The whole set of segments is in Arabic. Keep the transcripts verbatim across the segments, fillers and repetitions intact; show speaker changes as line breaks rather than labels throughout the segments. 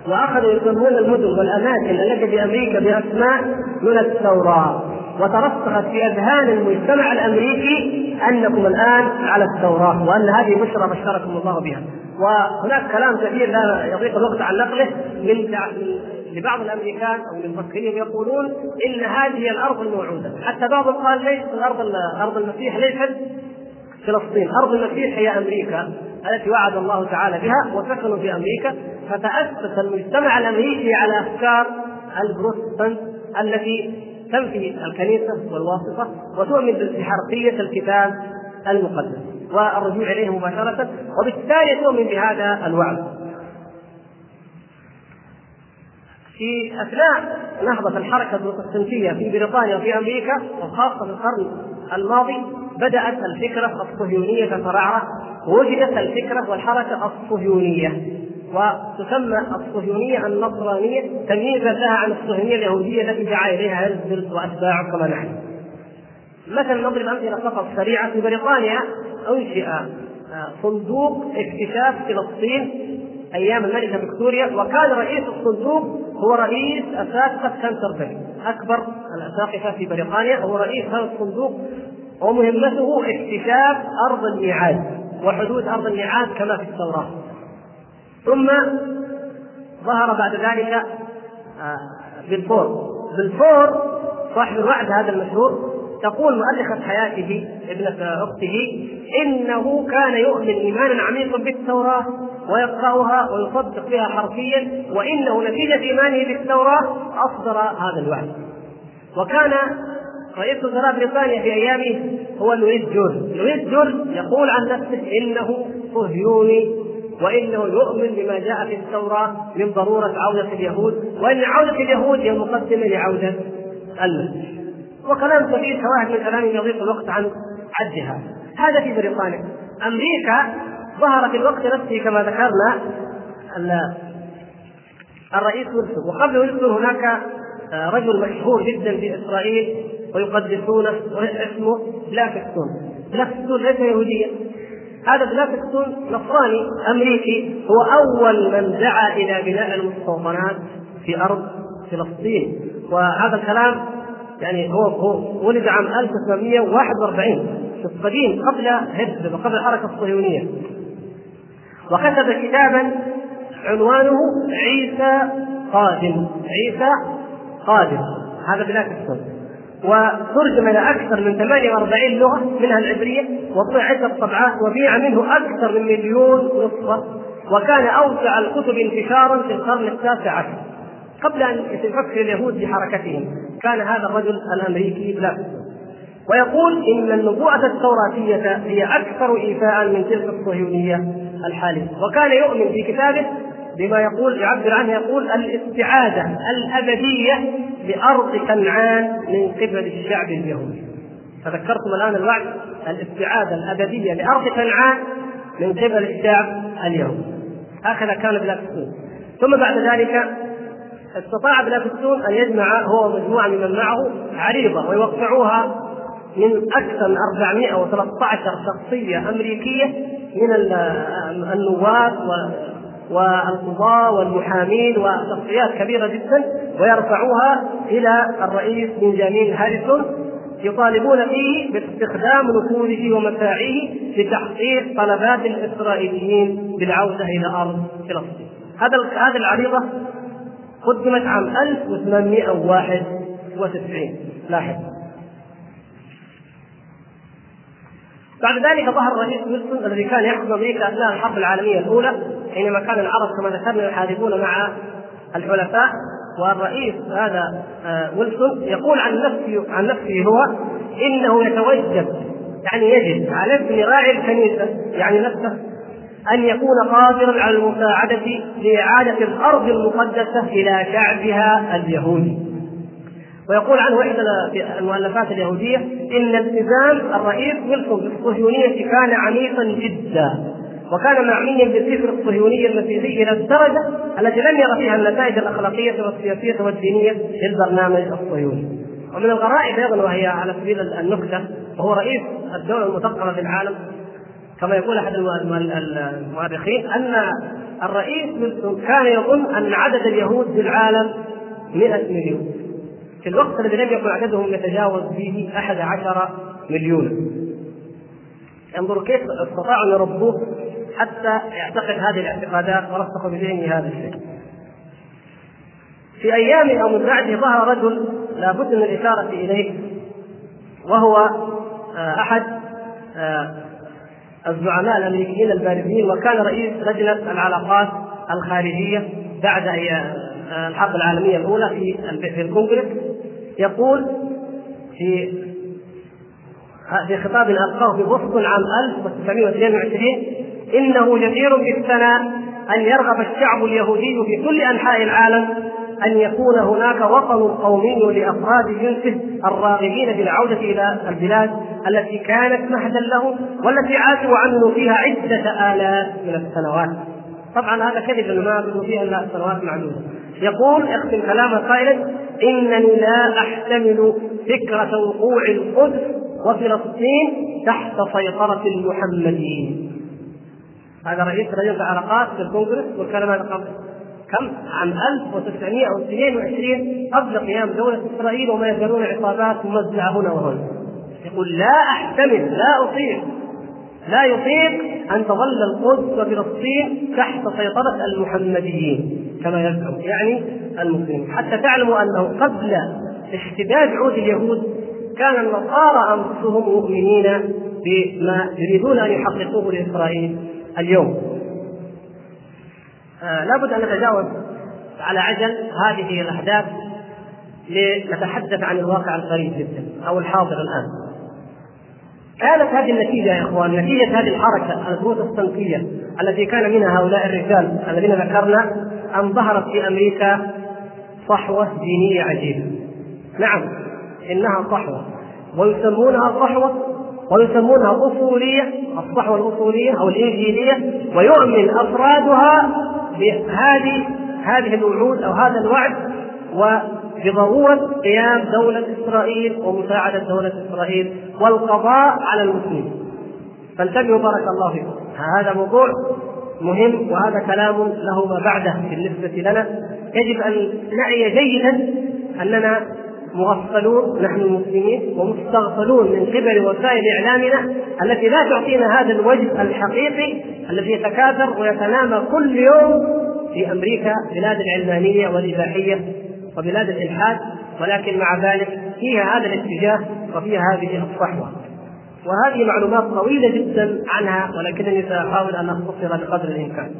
وأخذوا يسمون المدن والأماكن التي في أمريكا بأسماء من التوراة، وترسخت في أذهان المجتمع الأمريكي أنكم الآن على التوراة، وأن هذه بشرى بشركم الله بها. وهناك كلام كثير لا يضيق الوقت عن نقله من لبعض الأمريكان أو المفكرين يقولون إن هذه الأرض الموعودة. حتى بعضهم قال ليس الأرض أرض المسيح ليست فلسطين، أرض المسيح هي أمريكا التي وعد الله تعالى بها، وسكنوا في أمريكا. فتأسس المجتمع الأمريكي على أفكار البروتستانت التي تنفي الكنيسة والواسطة وتؤمن بحرفية الكتاب المقدس والرجوع إليه مباشرة، وبالتالي تؤمن بهذا الوعد. في أثناء نهضة الحركة البروتستانتية في بريطانيا وفي أمريكا وخاصة في القرن الماضي بدأت الفكرة الصهيونية تترعرع، ووجدت الفكرة والحركة الصهيونية، وتسمى الصهيونية النصرانية تمييزا لها عن الصهيونية اليهودية التي دعا إليها هرتزبرج وأتباعه كما نعلم. مثلا نضرب أمثلة فقط سريعة. في بريطانيا أنشئ صندوق اكتشاف فلسطين أيام الملكة فيكتوريا، وكان رئيس الصندوق هو رئيس أساقفة كانتربري، أكبر الأساقفة في بريطانيا هو رئيس هذا الصندوق، ومهمته اكتشاف أرض الميعاد وحدود أرض الميعاد كما في التوراة. ثم ظهر بعد ذلك بلفور. بلفور صاحب الوعد هذا المشهور، تقول مؤرخة حياته ابنة أخته إنه كان يؤمن إيمانا عميقا بالتوراة ويقرأها ويصدق بها حرفيا، وإنه نتيجة إيمانه بالتوراة أصدر هذا الوعد. وكان رئيس وزراء بريطانيا في أيامه هو لويس جورج. لويس جورج يقول عن نفسه إنه صهيوني، وإنه يؤمن بما جاء في التوراة من ضرورة عودة اليهود، وإن عودة اليهود هي مقدمة لعودة المسيح، وكلام كثير شواهد من كلامه يضيق الوقت عن عدها. هذا في بريطانيا. أمريكا ظهر في الوقت نفسه كما ذكرنا الرئيس ويلسون، وقبل ويلسون هناك رجل مشهور جدا في إسرائيل ويقدسونه اسمه بلاكستون. بلاكستون ليس يهوديا، هذا بلاكستون نصراني أمريكي، هو أول من دعا إلى بناء المستوطنات في أرض فلسطين. وهذا الكلام يعني هو, هو ولد عام ألف وثمانمائة وواحد وأربعين في القديم قبل هرتزبرج وقبل الحركة الصهيونية، وكتب كتابا عنوانه عيسى قادم. عيسى قادم هذا بلاكستون، وترجم إلى أكثر من ثمانية وأربعين لغة منها العبرية، وطبع عدة طبعات، وبيع منه أكثر من مليون نسخة، وكان أوسع الكتب انتشارا في القرن التاسع عشر قبل أن يتفكر اليهود بحركتهم. كان هذا الرجل الأمريكي بلاكستون، ويقول إن النبوءة التوراتية هي أكثر إيفاء من تلك الصهيونية الحالية. وكان يؤمن في كتابه بما يقول يعبر عنه، يقول الاستعادة الأبدية لأرض كنعان من قبل الشعب اليهودي. تذكرتم الآن الوعد، الاستعادة الأبدية لأرض كنعان من قبل الشعب اليهودي. هكذا كان بلاكستون. ثم بعد ذلك استطاع بلاكستون أن يجمع هو ومجموعة ممن معه عريضة ويوقعوها من أكثر من أربعمائة وثلاثة عشر شخصية أمريكية من النواب والقضاة والمحامين وشخصيات كبيرة جدا، ويرفعوها إلى الرئيس بنجامين هاريسون يطالبون فيه باستخدام نفوذه ومساعيه لتحقيق طلبات الإسرائيليين بالعودة إلى أرض فلسطين. هذا هذه العريضة قدمت عام ألف وثمانمائة وواحد وتسعين. لاحظ. بعد ذلك ظهر الرئيس ويلسون الذي كان يحكم أمريكا أثناء الحرب العالمية الأولى، حينما كان العرب كما ذكرنا يحاربون مع الحلفاء. والرئيس هذا ويلسون يقول عن نفسه عن نفسه هو إنه يتوجب يعني يجب على ابن راعي الكنيسة يعني نفسه أن يكون قادرا على المساعدة لإعادة الأرض المقدسة إلى شعبها اليهودي. ويقول عنه إحدى المؤلفات اليهودية إن التزام الرئيس ويلسون بالصهيونية كان عنيفا جدا، وكان معميا بالفكر الصهيوني المسيحي إلى الدرجة التي لم يرى فيها النتائج الأخلاقية والسياسية والدينية للبرنامج الصهيوني. ومن الغرائب أيضا وهي على سبيل النكتة، وهو رئيس الدولة المثقفة في العالم، كما يقول أحد المؤرخين أن الرئيس ويلسون كان يظن أن عدد اليهود في العالم مئة مليون، في الوقت الذي لم يكن عددهم يتجاوز به أحد عشر مليون. انظروا كيف استطاعوا أن يربوه حتى يعتقد هذه الاعتقادات ورسخوا بذهنه هذا الشيء. في أيام أو من بعده ظهر رجل لا بد من الإشارة إليه، وهو أحد الزعماء الأمريكيين البارزين، وكان رئيس لجنة العلاقات الخارجية بعد الحرب العالمية الأولى في الكونغرس. يقول في في خطاب ألقاه في بوسطن عام ألف وتسعمائة واثنين وعشرين: إنه جدير بالثناء أن يرغب الشعب اليهودي في كل أنحاء العالم أن يكون هناك وطن قومي لأفراد جنسه الراغبين بالعودة إلى البلاد التي كانت مهدا لهم والتي عاشوا عنه فيها عدة آلاف من السنوات. طبعا هذا كذب، ما عاشوا فيها إلا سنوات معدودة. يقول يختم كلامه قائلا: إنني لا أحتمل فكرة وقوع القدس وفلسطين تحت سيطرة المحمديين. هذا رئيس لجنة العلاقات في الكونغرس، والكلام هذا قبل كم؟ عام ألف وتسعمائة واثنين وعشرين، قبل قيام دولة إسرائيل وما يزالون عصابات موزعة هنا وهنا. يقول: لا أحتمل، لا أطيق، لا يطيق أن تظل القدس وفلسطين تحت سيطرة المحمديين كما يزعم، يعني المسلمين. حتى تعلموا أنه قبل اشتداد عود اليهود كان النصارى أنفسهم مؤمنين بما يريدون أن يحققوه لإسرائيل اليوم. آه لابد أن نتجاوز على عجل هذه الأحداث لنتحدث عن الواقع القريب جدا أو الحاضر الآن. كانت هذه النتيجة يا إخوان، نتيجة هذه الحركة البروتستانتية التي كان منها هؤلاء الرجال الذين ذكرنا، أن ظهرت في أمريكا صحوة دينية عجيبة. نعم إنها صحوة، ويسمونها صحوة ويسمونها أصولية، الصحوة الأصولية أو الإنجيلية، ويؤمن أفرادها بهذه هذه الوعود أو هذا الوعد وبضرورة قيام دولة إسرائيل ومساعدة دولة إسرائيل والقضاء على المسلمين. فانتبهوا بارك الله فيكم، هذا موضوع مهم وهذا كلام له ما بعده بالنسبة لنا. يجب أن نعي جيدا أننا مغفلون نحن المسلمين ومستغفلون من قبل وسائل إعلامنا التي لا تعطينا هذا الوجه الحقيقي الذي يتكاثر ويتنامى كل يوم في أمريكا، بلاد العلمانية والإباحية وبلاد الإلحاد، ولكن مع ذلك فيها هذا الاتجاه وفيها هذه الصحوة. وهذه معلومات طويلة جدا عنها، ولكنني سأحاول أن أختصر بقدر الإمكان.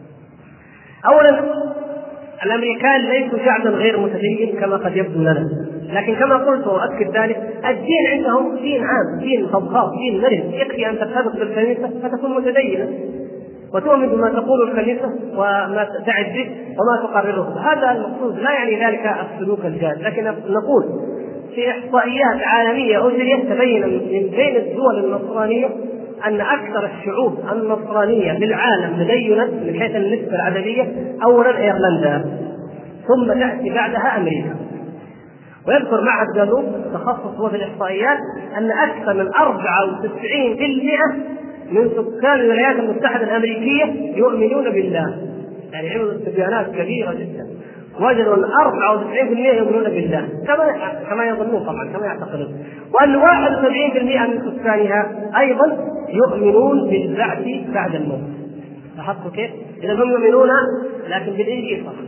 أولا، الأمريكان ليسوا شعبا غير متدين كما قد يبدو لنا، لكن كما قلت وأؤكد ذلك، الدين عندهم دين عام، دين طبقات، دين مرن. يكفي أن ترتبط بالكنيسة فتكون متدينا وتؤمن بما تقول الكنيسة وما تعد به وما تقرره. هذا المقصود، لا يعني ذلك السلوك الجاد، لكن نقول في إحصائيات عالمية أجريت تبين من بين الدول النصرانية أن أكثر الشعوب النصرانية بالعالم تدينا من حيث النسبة العددية أولا إيرلندا، ثم تأتي بعدها أمريكا. ويذكر معهد جالوب تخصص في الإحصائيات أن أكثر من أربعة وتسعين بالمئة من سكان الولايات المتحدة الأمريكية يؤمنون بالله، يعني عملوا استبيانات كبيرة جدا وجدوا أن أربعة وتسعين بالمئة يؤمنون بالله كما كما يظنون طبعا كما يعتقدون، وأن واحد وسبعين بالمئة من سكانها أيضا يؤمنون بالبعث بعد الموت. لاحظتوا كيف؟ إذا هم يؤمنون لكن بالإنجيل فقط.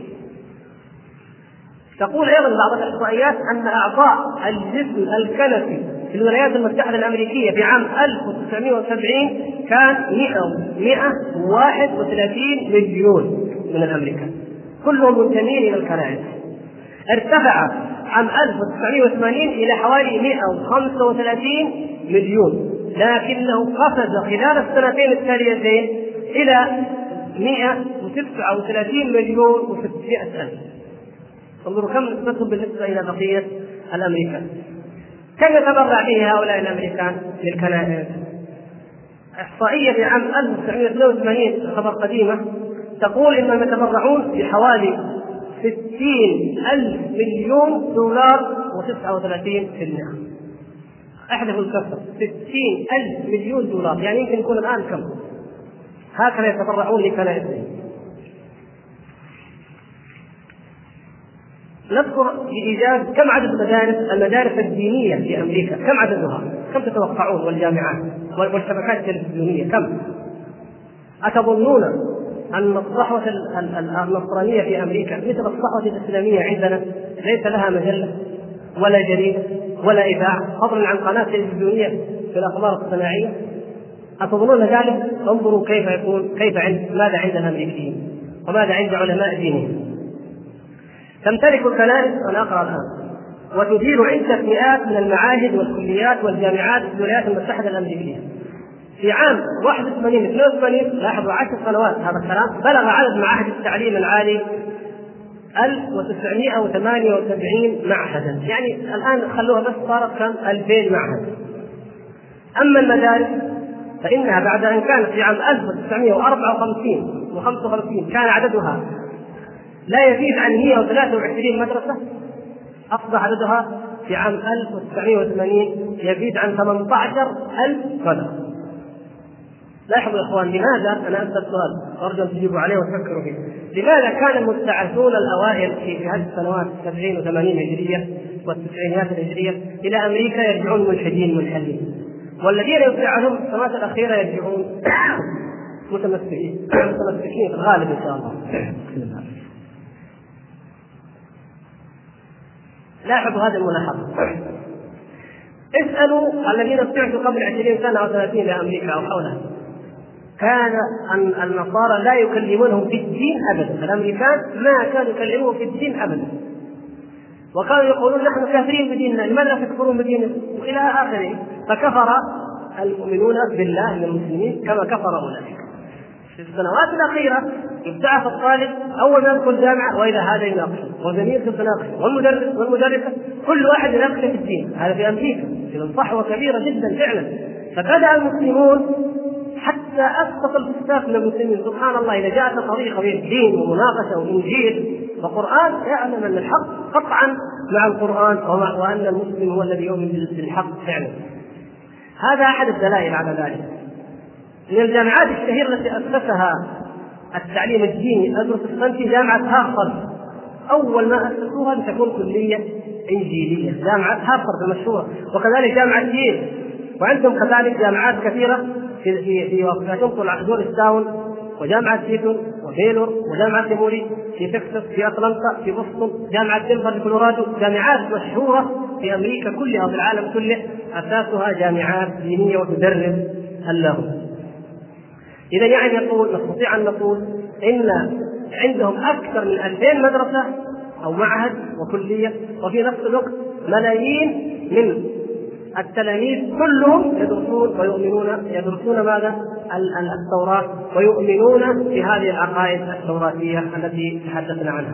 تقول أيضا بعض الإحصائيات أن أعضاء الجسم الكنسي في الولايات المتحدة الأمريكية في عام ألف وتسعمائة وسبعين كان مئة وواحد وثلاثين مليون من الأمريكان، كلهم منتمين إلى الكنائس. ارتفع عام ألف وتسعمائة وثمانين إلى حوالي مئة وخمسة وثلاثين مليون، لكنه قفز خلال السنتين التاليتين إلى مئة وتسعة وثلاثين مليون وستمائة ألف. انظروا كم نسبتهم بالنسبة إلى بقية الأمريكان. كم يتبرع فيه هؤلاء الأمريكان للكنائس؟ إحصائية في عام ألف وتسعمائة واثنين وثمانين خبر قديمة تقول إنهم يتبرعون بحوالي ستين ألف مليون دولار وتسعة وثلاثين في المئة. احذفوا الكسر ستين ألف مليون دولار، يعني يمكن يكون الآن كم؟ هكذا يتبرعون لكنائسهم. نذكر بإيجاز كم عدد المدارس المدارس الدينية في أمريكا، كم عددها؟ كم تتوقعون؟ والجامعات والشبكات التلفزيونية كم؟ أتظنون أن الصحوة النصرانية في أمريكا مثل الصحوة الإسلامية عندنا ليس لها مجلة ولا جريدة ولا إذاعة، فضلا عن قناة تلفزيونية في الأخبار الصناعية؟ أتظنون ذلك؟ انظروا كيف يكون، كيف عند ماذا عند الأمريكيين وماذا عند علماء دينهم. تمتلك الكنائس، أنا أقرأ الآن، وتدير عدة مئات من المعاهد والكليات والجامعات في الولايات المتحدة الأمريكية. في عام واحد وثمانين اثنين وثمانين، لاحظوا عشر سنوات هذا الكلام، بلغ عدد معاهد التعليم العالي ألف وتسعمائة وثمانية وسبعين معهدا، يعني الآن خلوها بس صارت كم؟ ألفين معهد. أما المدارس فإنها بعد أن كانت في عام ألف وتسعمائة وأربعة وخمسين وخمسة وخمسين كان عددها لا يزيد عن مئة وثلاثة وعشرين مدرسة، أصبح عددها في عام ألف وتسعمائة وثمانين يزيد عن ثمانية عشر ألف مدرسة. لاحظوا يا إخوان، لماذا أنا أسأل سؤال وأرجو أن تجيبوا عليه وتفكروا فيه، لماذا كان المبتعثون الأوائل في هذه السنوات السبعين وثمانين هجرية والتسعينيات الهجرية إلى أمريكا يرجعون ملحدين منحلين، والذين يبتعثون في السنوات الأخيرة يرجعون متمسكين متمسكين في الغالب إن شاء الله. لاحظوا هذه الملاحظة. اسألوا الذين ابتعثوا قبل عشرين سنة أو ثلاثين إلى أمريكا أو حولها، كان النصارى لا يكلمونهم في الدين أبدا، الأمريكان ما كانوا يكلمون في الدين أبدا، وكانوا يقولون نحن كافرين بديننا، لماذا تكفرون بديننا وإلى آخره. فكفر المؤمنون بالله من المسلمين كما كفر أولئك. في السنوات الأخيرة ابتعث الطالب أول ما يدخل جامعة وإلى هذا يناقشه وزميل يناقشه والمدرس والمدرسة كل واحد يناقشه في الدين. هذا في أمريكا في صحوة كبيرة جدا فعلا. فبدأ المسلمون حتى أسقط الفساق من المسلمين. سبحان الله، إذا جاءت قضية قضية دين ومناقشة وإنجيل وقرآن يعلم أن الحق قطعا مع القرآن وأن المسلم هو الذي يؤمن بالحق فعلا. هذا أحد الدلائل على ذلك. من الجامعات الشهيرة التي أسسها التعليم الديني البروتستانتي جامعة هارفارد، أول ما أسسوها لتكون كلية إنجيلية، جامعة هارفارد المشهورة، وكذلك جامعة ييل، وعندهم كذلك جامعات كثيرة في في في تنقل جورجتاون وجامعة سيتون وبيلور وجامعة تيموري في تكساس في أتلانتا في بوسطن، جامعة دنفر في كولورادو، جامعات مشهورة في أمريكا كلها وفي العالم كله أساسها جامعات دينية وتدرس اللاهوت. إذا يعني يقول نستطيع أن نقول إن عندهم أكثر من ألفين مدرسة أو معهد وكلية، وفي نفس الوقت ملايين من التلاميذ كلهم يدرسون ويؤمنون يدرسون ماذا؟ التوراة، ويؤمنون بهذه العقائد التوراتية التي تحدثنا عنها.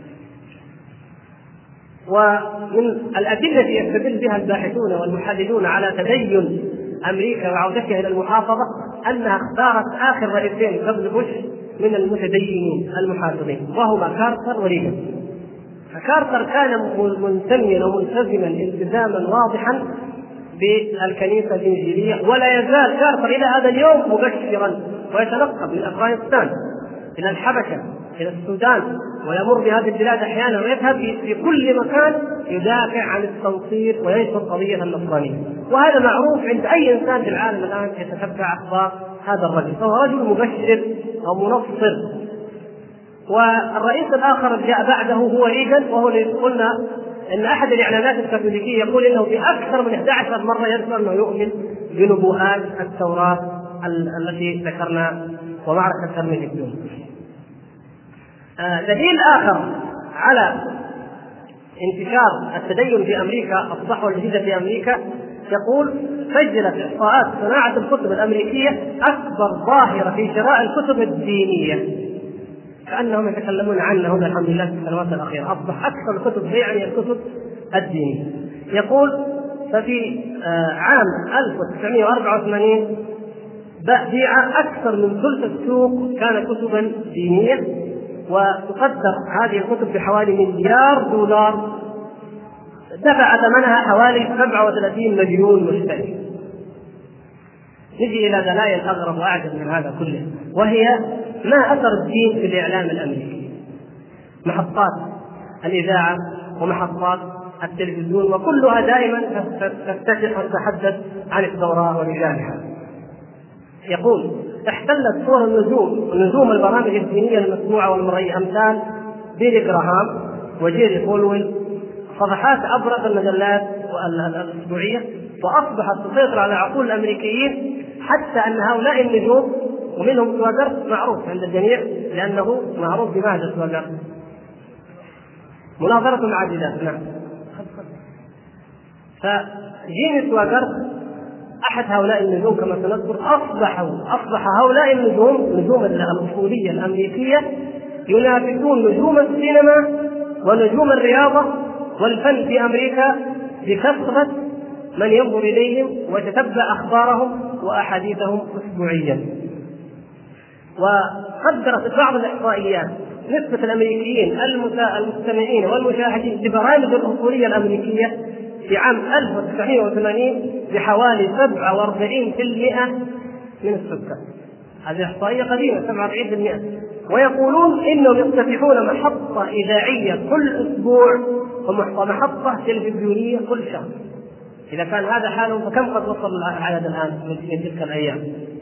ومن الأدلة التي يستدل بها الباحثون والمحللون على تدين أمريكا وعودتها إلى المحافظة أنها اختارت آخر رئيسين قبل بوش من المتدينين المحافظين، وهما كارتر وريغان. فكارتر كان منتميا وملتزما التزاما واضحا بالكنيسة الإنجيلية، ولا يزال كارتر إلى هذا اليوم مبشرا ويتنقب من أفغانستان إلى الحبشة إلى السودان، ويمر بهذه البلاد أحيانا، ويذهب في كل مكان يدافع عن التنصير وينشر قضية النصرانية. وهذا معروف عند أي إنسان في العالم الآن يتتبع أخبار هذا الرجل، فهو رجل مبشر أو منصر. والرئيس الآخر جاء بعده هو ريغان، وهو اللي قلنا أن أحد الإعلانات الكاثوليكية يقول إنه في أكثر من إحدى عشرة مرة يذكر أنه يؤمن بنبوءات التوراة التي ذكرنا ومعركة هرمجدون. دليل آخر على انتشار التدين في أمريكا، الصحوة الجديدة في أمريكا، يقول سجلت إحصاءات صناعة الكتب الأمريكية أكبر ظاهرة في شراء الكتب الدينية، كأنهم يتكلمون عنه هنا الحمد لله في السنوات الأخيرة، أصبح أكثر الكتب بيعا هي الكتب الدينية. يقول ففي عام ألف وتسعمائة وأربعة وثمانين بيع أكثر من ثلث السوق كان كتبا دينية، وتقدر هذه الكتب بحوالي مليار دولار دفع ثمنها حوالي سبعة وثلاثين مليون مشترك. نجي إلى دلائل أغرب وأعجب من هذا كله، وهي ما أثر الدين في الإعلام الأمريكي. محطات الإذاعة ومحطات التلفزيون وكلها دائما تفتتح وتتحدث عن الثوراء ورجالها. يقول: احتلت صور النجوم ونجوم البرامج الدينية المسموعة والمرئية أمثال بيلي جراهام وجيري فولويل صفحات أبرز المجلات الأسبوعية، وأصبحت تسيطر على عقول الأمريكيين، حتى أن هؤلاء النجوم ومنهم سواغرت معروف عند الجميع لأنه معروف بماذا سواغرت؟ مناظرة العديدات. نعم. فجيمي سواغرت أحد هؤلاء النجوم كما سنذكر، أصبحوا أصبح هؤلاء النجوم نجوم الأصولية الأمريكية ينافسون نجوم السينما ونجوم الرياضة والفن في أمريكا بكثرة من ينظر إليهم ويتتبع أخبارهم وأحاديثهم أسبوعيا. وقدرت بعض الإحصائيات نسبة الأمريكيين المستمعين والمشاهدين لبرامج الأصولية الأمريكية في عام ألف وتسعمائة وثمانين بحوالي سبعة وأربعين بالمئة من السكان. هذه إحصائية قديمة، سبعة وأربعين بالمئة. ويقولون إنهم يفتتحون محطة إذاعية كل أسبوع ومحطة تلفزيونية كل شهر. إذا كان هذا حالهم فكم قد وصل العدد الآن في تلك الأيام؟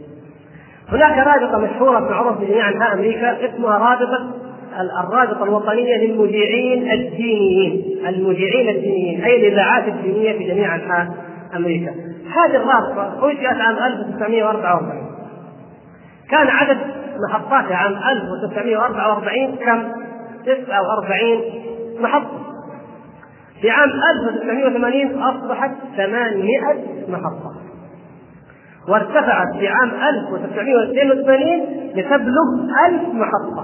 هناك رابطة مشهورة معروفة في جميع أنحاء أمريكا اسمها رابطة الرابطة الوطنية للمذيعين الدينيين، المذيعين الدينيين أي الإذاعات الدينية في جميع أنحاء أمريكا. هذه الرابطة أنشئت عام ألف وتسعمائة وأربعة وأربعين. كان عدد محطاتها عام ألف وتسعمائة وأربعة وأربعين كم؟ تسعة وأربعين محطة. في عام ألف وتسعمائة وثمانين أصبحت ثمانمائة محطة، وارتفعت في عام ألف وتسعمائة واثنين وثمانين لتبلغ ألف محطة،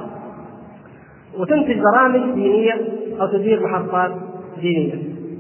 وتنتج برامج دينية أو تدير محطات دينية.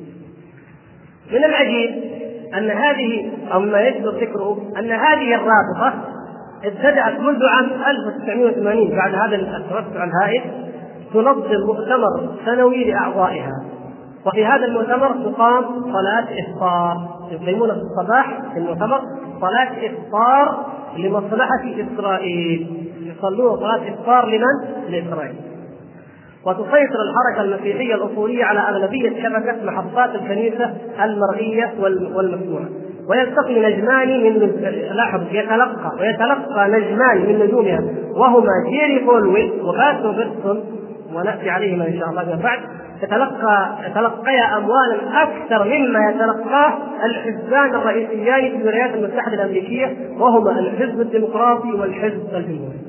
من العجيب أن هذه أو ما يجدر ذكره أن هذه الرابطة ابتدأت منذ عام ألف وتسعمائة وثمانين بعد هذا التوسع الهائل تنظم مؤتمر سنوي لأعضائها، وفي هذا المؤتمر تقام صلاة إفطار، يقيمون في الصباح في المؤتمر صلاة إفطار لمصلحة إسرائيل، يصلون صلاة إفطار لمن؟ لإسرائيل. وتسيطر الحركة المسيحية الأصولية على أغلبية شبكة محطات الكنيسة المرئية والمسموعة، ويلتقي نجمان من لاحظ يتلقى ويتلقى نجمان من نجومها وهما جيري فولويل وباسو بيرسون، ونأتي عليهما إن شاء الله من بعد، يتلقى يتلقيا أموالا أكثر مما يتلقاه الحزبان الرئيسيان في الولايات المتحدة الأمريكية وهما الحزب الديمقراطي والحزب الجمهوري.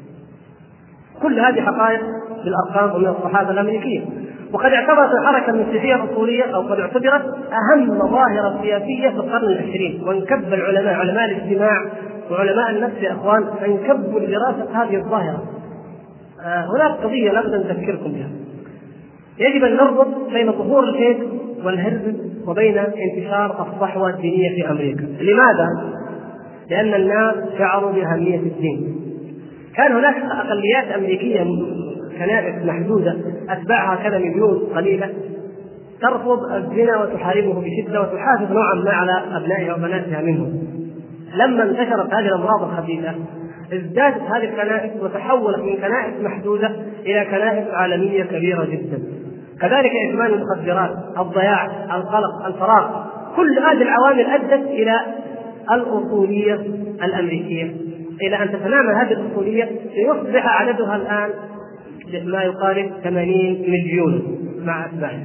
كل هذه حقائق بالأرقام ومن الصحافة الأمريكية. وقد اعتبرت الحركة المسيحية الأصولية أو قد اعتبرت أهم ظاهرة سياسية في القرن العشرين، وانكب العلماء علماء الاجتماع وعلماء النفس يا أخوان انكبوا لدراسة هذه الظاهرة. آه هناك قضية لابد أن نذكركم بها. يجب أن نربط بين ظهور الهيك والهرز وبين انتشار الصحوة الدينية في أمريكا. لماذا؟ لأن الناس شعروا بأهمية الدين. كان هناك أقليات أمريكية كنائس محدودة أتباعها كذا مليون قليلة ترفض الزنا وتحاربه بشدة وتحافظ نوعا ما على أبنائها وبناتها منه. لما انتشرت هذه الأمراض الخبيثة ازدادت هذه الكنائس وتحولت من كنائس محدودة إلى كنائس عالمية كبيرة جدا. كذلك إدمان المخدرات، الضياع، القلق، الفراغ، كل هذه العوامل أدت إلى الأصولية الأمريكية، إلى أن تتنامى هذه الأصولية ليصبح عددها الآن ما يقارب ثمانين مليون مع أتباعها.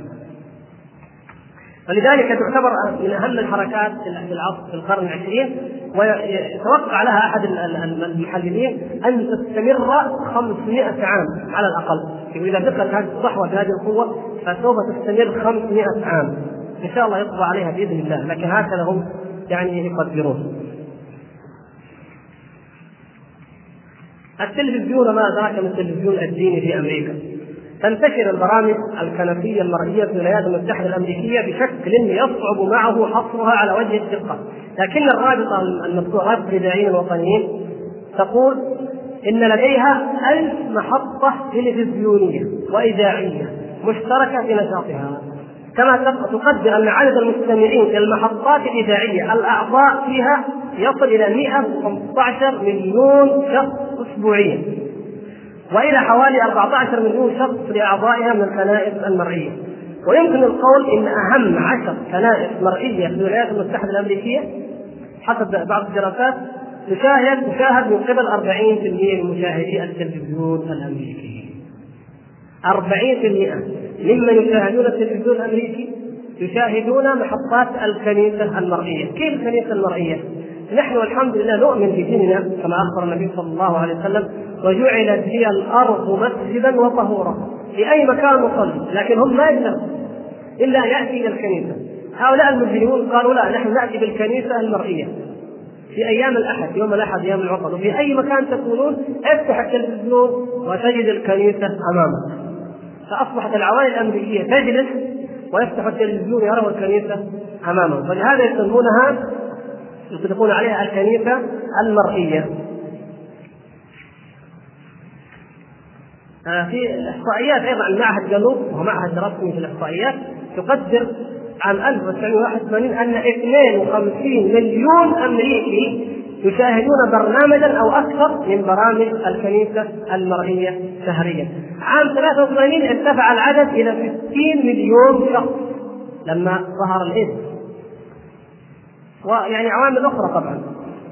ولذلك تعتبر من أهم الحركات في العصر في القرن العشرين، ويتوقع لها أحد المحللين أن تستمر خمسمائة عام على الأقل. إذا دخلت هذه الصحوة بهذه القوة فسوف تستمر خمسمائة عام إن شاء الله يقضى عليها بإذن الله، لكن هكذا هم يعني يقدرون. التلفزيون ما أدراك من التلفزيون الديني في أمريكا. تنتشر البرامج الكنسية المرئية في الولايات المتحدة الأمريكية بشكل يصعب معه حصرها على وجه الدقة، لكن الرابطة المذكورة رابطة الإذاعيين الوطنيين تقول إن لديها ألف محطة تلفزيونية وإذاعية مشتركة في نشاطها. كما تقدر أن عدد المستمعين إلى المحطات الإذاعية الأعضاء فيها يصل إلى مئة وخمسة عشر مليون شخص أسبوعيا، وإلى حوالي أربعة عشر مليون شخص لأعضائها من الكنائس المرئية. ويمكن القول إن أهم عشر كنائس مرئية في الولايات المتحدة الأمريكية حسب بعض الدراسات تشاهد تشاهد من قبل أربعين بالمئة من مشاهدي التلفزيون الأمريكي. أربعين بالمئة ممن يشاهدون التلفزيون الأمريكي يشاهدون محطات الكنيسة المرئية. كيف الكنيسة المرئية؟ نحن الحمد لله نؤمن بديننا كما أخبر النبي صلى الله عليه وسلم: وجعلت هي الأرض مسجدا وطهورا. في أي مكان نصلي، لكن هم ما يقدرون إلا أن يأتي إلى الكنيسة. هؤلاء المجرمون قالوا: لا، نحن نأتي بالكنيسة المرئية في أيام الأحد، يوم الأحد، أيام العطل، وفي أي مكان تكونون افتح التلفزيون وتجد الكنيسة أمامك. فأصبحت العوائل الأمريكية تجلس ويفتح التلفزيون يروا الكنيسة أمامهم، فلهذا يسمونها يطلقون عليها الكنيسة المرئية. في الإحصائيات أيضا عن معهد جنوب، وهو معهد رسمي في الإحصائيات، تقدر عام ألف وتسعمائة وواحد وثمانين أن اثنين وخمسين مليون أمريكي يشاهدون برنامجا أو أكثر من برامج الكنيسة المرئية شهريا. عام ثلاثة وثمانين ارتفع العدد إلى ستين مليون شخص لما ظهر الإيدز، ويعني عوامل أخرى طبعا.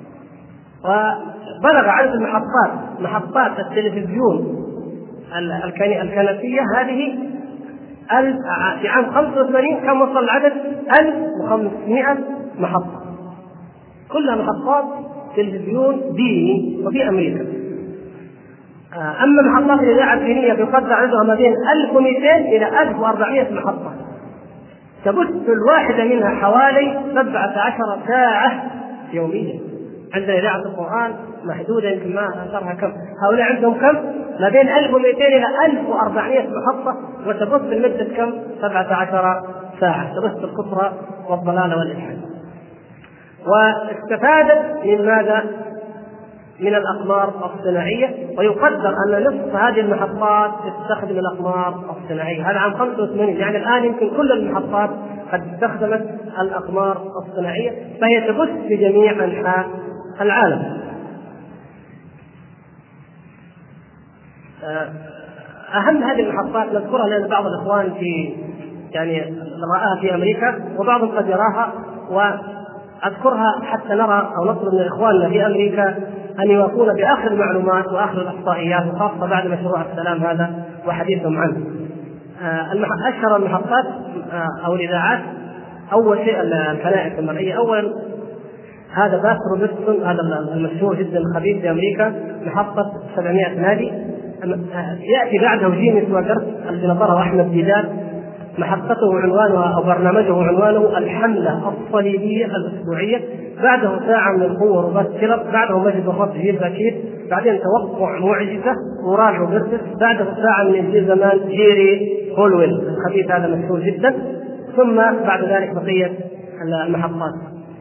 وبلغ عدد المحطات محطات التلفزيون الكنسية هذه في عام خمسة وثمانين كم وصل العدد؟ ألف وخمسمائة محطة، كلها محطات تلفزيون ديني وفي أمريكا. أما محطات الإذاعة الدينية يقدر عددها ما بين ألف ومئتين إلى ألف وأربعمائة محطة، تبث الواحدة منها حوالي سبعة عشر ساعة يوميا. عندنا إذاعة القرآن محدودة، يمكن ما أثرها كم، هؤلاء عندهم كم؟ ما بين ألف ومئتين إلى ألف وأربعمائة محطة، وتبث لمدة كم؟ سبعة عشر ساعة، تبث الكفر والضلال والإلحاد. واستفادت من ماذا؟ من الأقمار الصناعية، ويقدر أن نصف هذه المحطات تستخدم الأقمار الصناعية. هذا عام خمسة وثمانين، يعني الآن يمكن كل المحطات قد استخدمت الأقمار الصناعية، فهي تبث في جميع أنحاء العالم. أهم هذه المحطات نذكرها لأن بعض الإخوان في يعني رآها في أمريكا، وبعضهم قد يراها، وأذكرها حتى نرى أو نطلب من إخواننا في أمريكا أن يوافون بآخر المعلومات وآخر الإحصائيات، وخاصة بعد مشروع السلام هذا وحديثهم عنه. أشهر المحطات أو الإذاعات، أول شيء الكنائس المرئية. أولا هذا باسترو بيستون، هذا المشهور جدا الخبيث في أمريكا، محطة سبعمائة نادي. يأتي بعده جيمس وجرس الذي نظره أحمد ديدار، محطته عنوانها أو برنامجه عنوانه الحملة الصليبية الأسبوعية. بعده ساعة من القوة روبات كيلر، بعده مجد الرب جيل باكير، بعدين توقع معجزة وراجع بيرتس، بعده ساعة من الجيل زمان جيري هولويل الخبيث هذا مشهور جدا، ثم بعد ذلك بقية المحطات.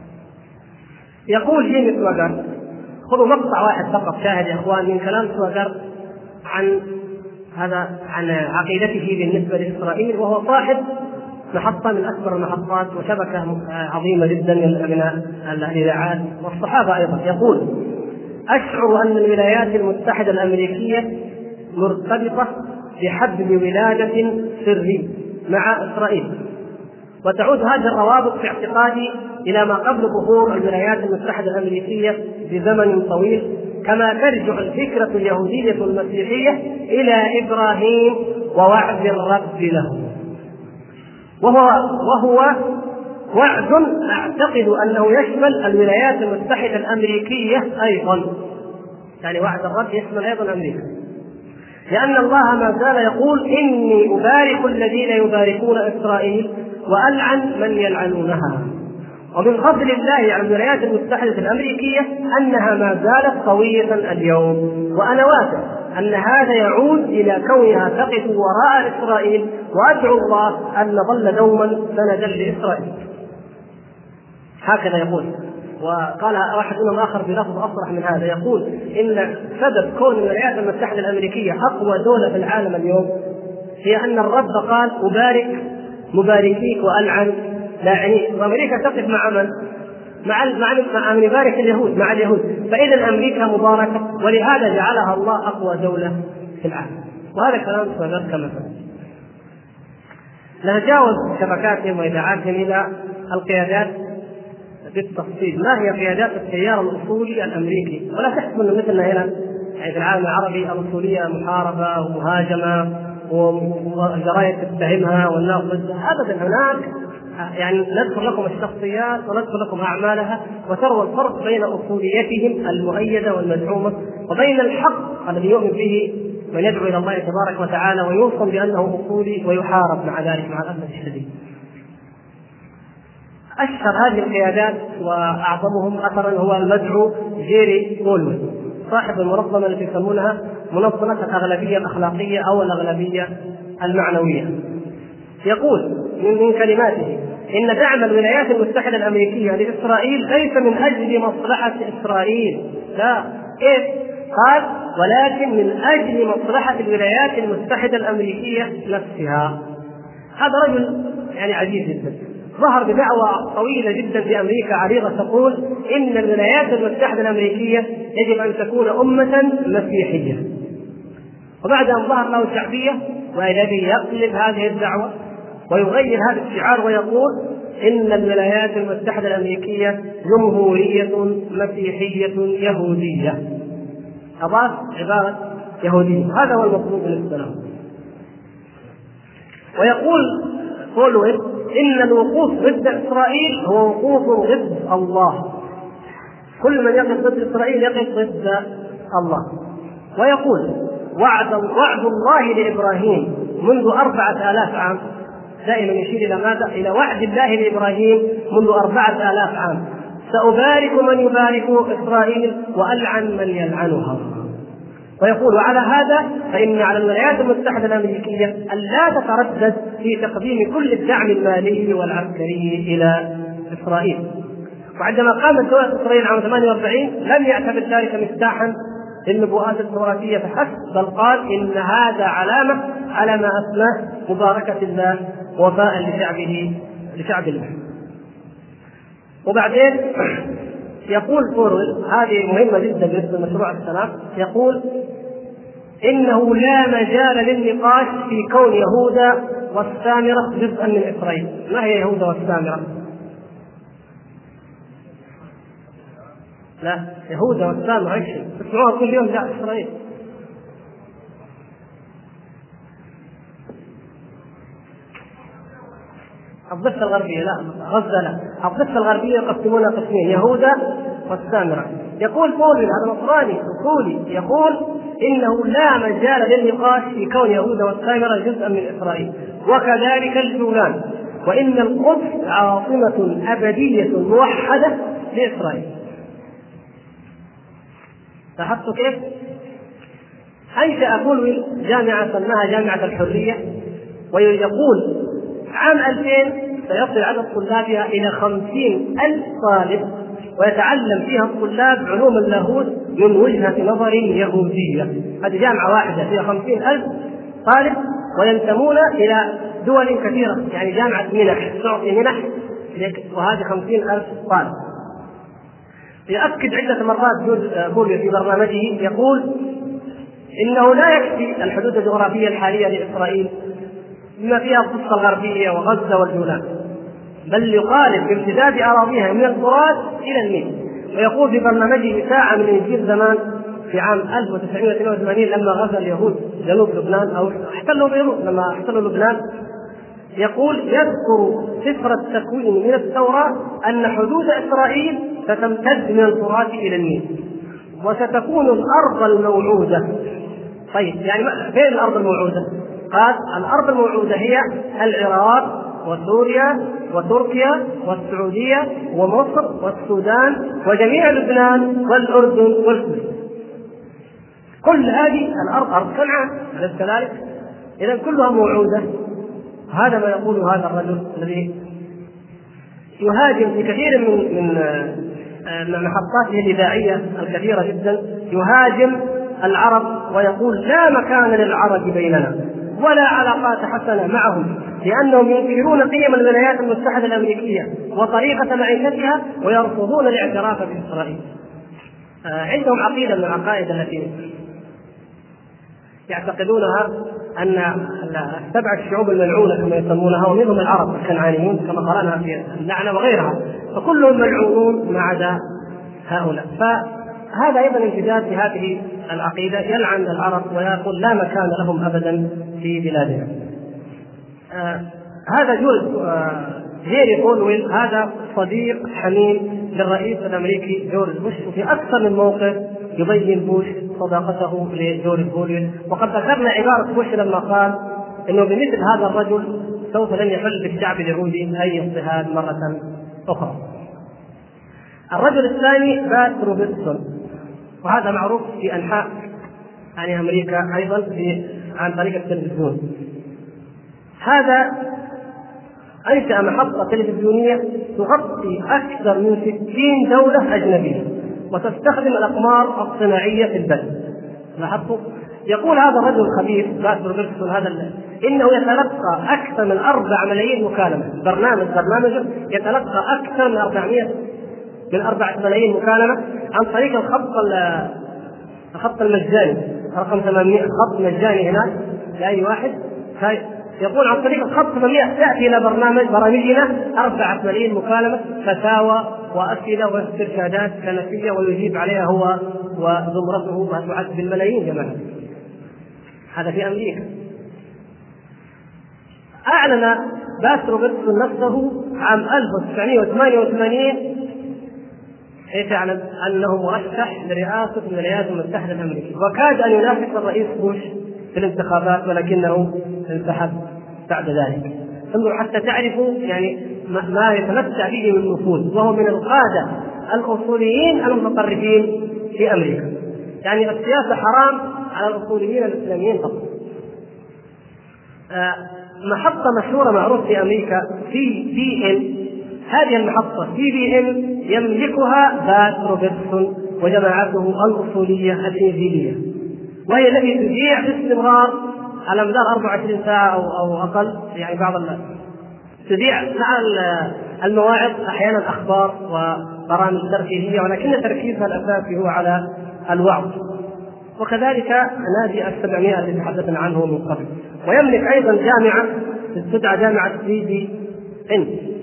يقول جيمس وجرس، خذوا مقطع واحد فقط شاهد يا إخوان من كلام سواجر عن هذا عن عقيدته بالنسبة لإسرائيل، وهو صاحب محطة من أكبر المحطات وشبكة عظيمة جدا من أبناء الإذاعات والصحابة أيضا. يقول: أشعر أن الولايات المتحدة الأمريكية مرتبطة بحبل ولادة سري مع إسرائيل، وتعود هذه الروابط في اعتقادي إلى ما قبل ظهور الولايات المتحدة الأمريكية بزمن طويل، كما ترجع الفكرة اليهودية المسيحية إلى إبراهيم ووعد الرب له، وهو, وهو وعد أعتقد أنه يشمل الولايات المتحدة الأمريكية أيضا، يعني وعد الرب يشمل أيضا أمريكا، لأن الله ما زال يقول: إني أبارك الذين يباركون إسرائيل وألعن من يلعنونها. ومن فضل الله على الولايات المتحدة الأمريكية أنها ما زالت قوية اليوم، وأنا واثق أن هذا يعود إلى كونها تقف وراء إسرائيل، وأدعو الله أن نظل دوما سندا لإسرائيل. هكذا يقول. وقال واحد منهم آخر بلفظ أصرح من هذا، يقول إن سبب كون الولايات المتحدة الأمريكية أقوى دولة في العالم اليوم هي أن الرب قال: أبارك مباركيك وألعن لاعنيك. وأمريكا تقف مع من؟ مع مع من يبارك اليهود، مع اليهود. فإذا أمريكا مباركة، ولهذا جعلها الله أقوى دولة في العالم. وهذا كلام سابق كما نتجاوز شبكاتهم وإذاعاتهم إلى القيادات بالتفصيل. ما هي قيادات التيار الأصولي الأمريكي؟ ولا تحسب أنه مثلنا هنا يعني في العالم العربي الأصولية محاربة ومهاجمة والجرايد تتهمها والناس ضدها. أبدا، هناك يعني نذكر لكم الشخصيات ونذكر لكم أعمالها وتروا الفرق بين أصوليتهم المؤيدة والمدعومة وبين الحق الذي يؤمن به من يدعو إلى الله تبارك وتعالى ويوصم بأنه أصولي ويحارب مع ذلك مع الأسف الشديد. أشهر هذه القيادات وأعظمهم أثرا هو المدعو جيري فولويل، صاحب المنظمة التي يسمونها منظمة الأغلبية الأخلاقية أو الأغلبية المعنوية. يقول من كلماته إن دعم الولايات المتحدة الأمريكية لإسرائيل ليس من أجل مصلحة إسرائيل، لا، إيه؟ قال ولكن من أجل مصلحة الولايات المتحدة الأمريكية نفسها. هذا رجل يعني عجيب جدا، ظهر بدعوة طويلة جدا في أمريكا عريضة تقول إن الولايات المتحدة الأمريكية يجب أن تكون أمة مسيحية. وبعد أن ظهر له شعبية والذي يقلب هذه الدعوة ويغير هذا الشعار ويقول إن الولايات المتحدة الأمريكية جمهورية مسيحية يهودية، أضاف عبارة يهودية. هذا هو المطلوب بالنسبة له. ويقول فولويل إن الوقوف ضد إسرائيل هو وقوف ضد الله، كل من يقف ضد إسرائيل يقف ضد الله. ويقول وعد, وعد الله لإبراهيم منذ أربعة آلاف عام، دائما يشير إلى ماذا؟ إلى وعد الله لإبراهيم منذ أربعة آلاف عام، سأبارك من يبارك إسرائيل وألعن من يلعنها. ويقول وعلى هذا فإن على الولايات المتحدة الأمريكية أن لا تتردد في تقديم كل الدعم المالي والعسكري إلى إسرائيل. وعندما قامت دولة إسرائيل عام ثمانية وأربعين لم يعتبر ذلك مفتاحا للنبوءات التوراتية فحسب، بل قال إن هذا علامة على ما أسماه مباركة الله وفاء لشعبه لشعب الله. وبعدين يقول فولويل، هذه مهمة جدا بالنسبة لمشروع السلام، يقول إنه لا مجال للنقاش في كون يهوذا والسامرة جزءا من إسرائيل. ما هي يهوذا والسامرة؟ لا، يهوذا والسامرة ايش؟ تسمعوها كل يوم لا إسرائيل. الضفة الغربية لا، غزة لا، الضفة الغربية يقسمونها قسمين، يهوذا والسامرة. يقول فولويل هذا نصراني أصولي، يقول إنه لا مجال للنقاش في كون يهوذا والسامرة جزءا من إسرائيل، وكذلك الجولان، وإن القدس عاصمة أبدية موحدة لإسرائيل. لاحظتوا كيف؟ أنشأ فولويل جامعة سماها جامعة الحرية، ويقول عام ألفين سيصل عدد طلابها إلى خمسين ألف طالب، ويتعلم فيها الطلاب علوم اللاهوت من وجهة نظر يهودية. هذه جامعة واحدة فيها خمسين ألف طالب وينتمون إلى دول كثيرة، يعني جامعة منح تعطي منح، وهذه خمسين ألف طالب. يؤكد عدة مرات فولويل في برنامجه، يقول إنه لا يكفي الحدود الجغرافية الحالية لإسرائيل بما فيها الضفة الغربية وغزة والجولان، بل يقارب بامتداد أراضيها من الفرات إلى النيل. ويقول في برنامجه ساعة من إنجيل زمان في عام ألف وتسعمائة واثنين وثمانين لما غزا اليهود جنوب لبنان أو احتلوا بيروت، لما احتلوا لبنان، يقول يذكر سفر التكوين من التوراة أن حدود إسرائيل ستمتد من الفرات إلى النيل وستكون الأرض الموعودة. طيب يعني فين الأرض الموعودة؟ قال الأرض الموعودة هي العراق وسوريا وتركيا والسعودية ومصر والسودان وجميع لبنان والأردن والكويت. كل هذه الأرض أرض كنعان، أليس كذلك؟ إذا كلها موعودة. هذا ما يقوله هذا الرجل الذي يهاجم في كثير من من محطاته الإذاعية الكثيرة جدا، يهاجم العرب ويقول لا مكان للعرب بيننا، ولا علاقات حسنة معهم، لأنهم ينكرون قيم الولايات المتحدة الأمريكية وطريقة معيشتها ويرفضون الاعتراف بإسرائيل. عندهم عقيدة من العقائد التي يعتقدونها أن السبع الشعوب الملعونة كما يسمونها، ومنهم العرب الكنعانيون كما قرأنا في اللعنة وغيرها، فكلهم ملعونون ما عدا هؤلاء. فهذا أيضا امتداد لهذه العقيدة، يلعن العرب ويقول لا مكان لهم أبدا في بلادنا. آه هذا جورج آه جيري فولويل، هذا صديق حميم للرئيس الأمريكي جورج بوش، وفي أكثر من موقف يبين بوش صداقته لجورج فولويل. وقد ذكرنا عبارة بوش لما قال إنه بمثل هذا الرجل سوف لن يحل بالشعب اليهودي أي اضطهاد مرة أخرى. الرجل الثاني بات روبرتسون، وهذا معروف في أنحاء يعني أمريكا أيضا في عن طريق التلفزيون. هذا أنشأ محطة تلفزيونية تغطي أكثر من ستين دولة أجنبية وتستخدم الأقمار الصناعية في البث. لاحظتوا؟ يقول هذا الرجل الخبير بات روبرتسون هذا إنه يتلقى أكثر من أربع ملايين مكالمة، برنامج برنامجه يتلقى أكثر من أربعمائة من أربعة ملايين مكالمة عن طريق الخط الخط المجاني رقم ثمانمائة، خط مجاني هناك لأي واحد. يقول عن طريق الخط ثمانمائة تأتي إلى برنامج برامجنا أربعة ملايين مكالمة، فتاوى وأسئلة واسترشادات كنسية ويجيب عليها هو وزمرته ما تعد بالملايين جماعة. هذا في أمريكا. أعلن بات روبرتسون نفسه عام ألف وتسعمائة وثمانية وثمانين ايش يعلم انه مرشح لرئاسه الولايات المتحده الامريكيه، وكاد ان ينافس الرئيس بوش في الانتخابات ولكنه انسحب بعد ذلك. انظروا حتى تعرفوا يعني ما يتمتع به من نفوذ، وهو من القاده الاصوليين المتطرفين في امريكا. يعني السياسه حرام على الاصوليين الاسلاميين فقط. آه محطه مشهوره معروف في امريكا في بي ان، هذه المحطة سي بي إن يملكها بات روبرتسون وجماعته الأصولية الإنجيلية، وهي التي تذيع باستمرار على مدار أربعة وعشرين ساعة أو أو أقل، يعني بعض تذيع مع المواعظ أحيانا أخبار وبرامج ترفيهية، ولكن تركيزها الأساسي هو على الوعظ. وكذلك نادي السبعمائة الذي تحدثنا عنه من قبل. ويملك أيضا جامعة تدعى جامعة سي بي إن.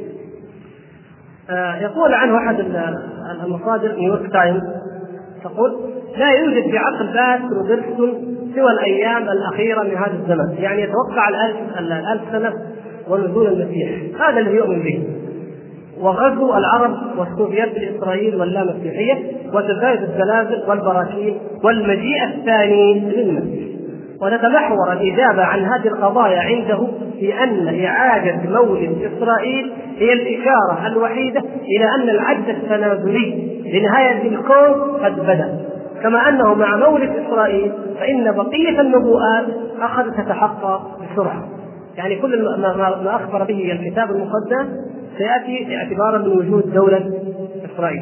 آه يقول عنه أحد المصادر نيويورك تايمز تقول لا يوجد في عقل بات روبرتسون سوى الأيام الأخيرة من هذا الزمن، يعني يتوقع الألف, الألف سنة ونزول المسيح، هذا اللي يؤمن به، وغزو العرب والسوفيات لإسرائيل واللامسيحية وتزايد الزلازل والبراكين والمجيء الثاني للمسيح. وتتمحور الإجابة عن هذه القضايا عنده في أن إعادة مولد إسرائيل هي الإشارة الوحيدة إلى أن العد التنازلي لنهاية الكون قد بدأ، كما أنه مع مولد إسرائيل فإن بقية النبوءات أخذت تتحقق بسرعة. يعني كل ما أخبر به الكتاب المقدس سيأتي اعتبارا من وجود دولة إسرائيل.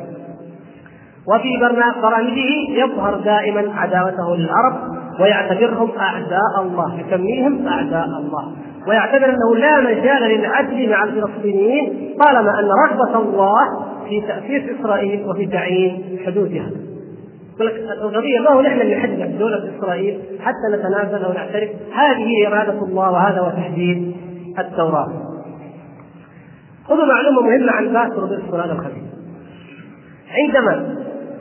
وفي برامجه يظهر دائما عداوته للعرب ويعتبرهم أعداء الله، يسميهم أعداء الله، ويعتبر أنه لا مجال للعدل مع الفلسطينيين طالما أن رغبة الله في تأسيس إسرائيل وفي تعيين حدودها. القضية ما هو نحن اللي نحدد دولة إسرائيل حتى نتنازل أو نعترف، هذه إرادة الله وهذا هو تحديد التوراة. خذوا معلومة مهمة عن بات روبرتسون هذا الخبير. عندما